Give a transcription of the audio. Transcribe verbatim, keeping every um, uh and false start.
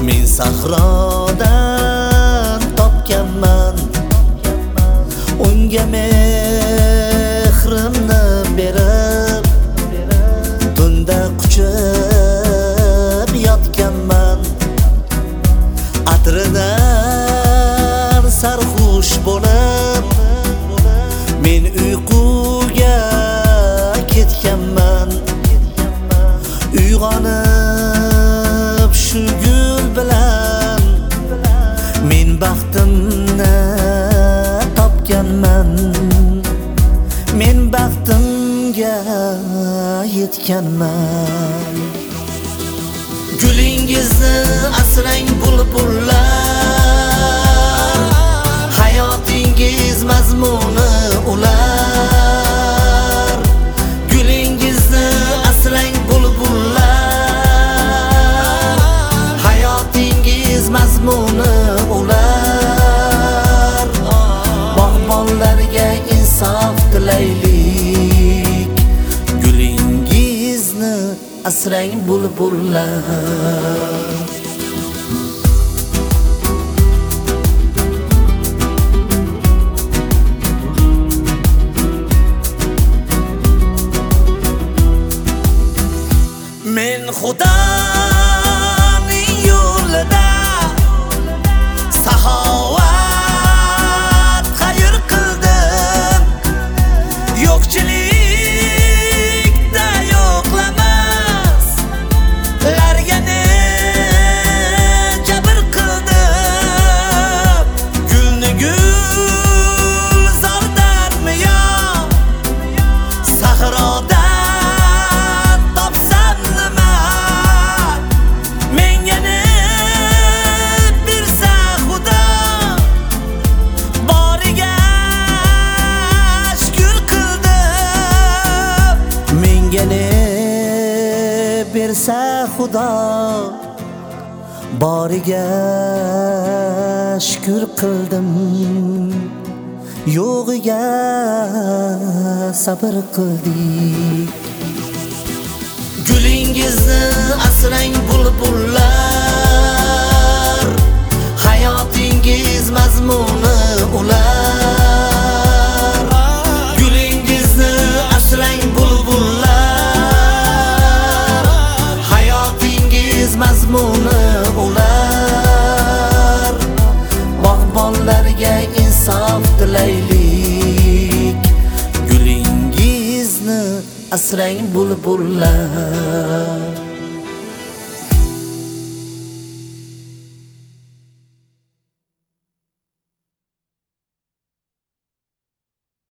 Men sahrodan topganman, unga mehrimni berib, tunda quchib yotganman. Atridan sarxush bo'lib, men uyquga ketganman. Uyg'onib shu gul bilan men baxtimni topganman. Men baxtimga yetganman. Gulingizni asrang bulbullar, hayotingiz mazmuni ular. Gulingizni asrang bulbullar, hayotingiz mazmuni ular. Bog'bonlarga insof tilaylik, gulingizni asrang bulbullar. Men Xudoning yo'lida saxovat xayr qildim. Yo'qchilikda yo'qlamas larga ne jabr qildim. Gulni gul zordanmi yo sahroda bersa Xudo, boriga shukr qildim. Yo'g'iga sabr qildik. Gulingizni asrang bulbullar, hayotingiz mazmuni ular. Gulingizni asrang bulbullar, mazmuni ular. Bog'bonlarga insof tilaylik, gulingizni asrang bulbullar.